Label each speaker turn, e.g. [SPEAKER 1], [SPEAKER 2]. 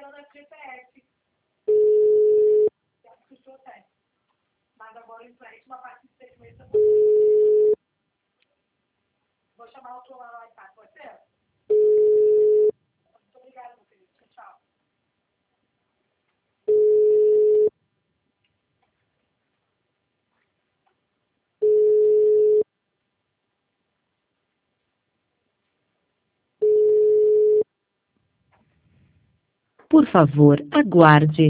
[SPEAKER 1] ela no FGTS. Assustou até. Mas agora em frente, uma parte de 6 meses. Vou chamar o outro lá no iPad, pode ser? Muito obrigada, meu filho. Tchau.
[SPEAKER 2] Por favor, aguarde.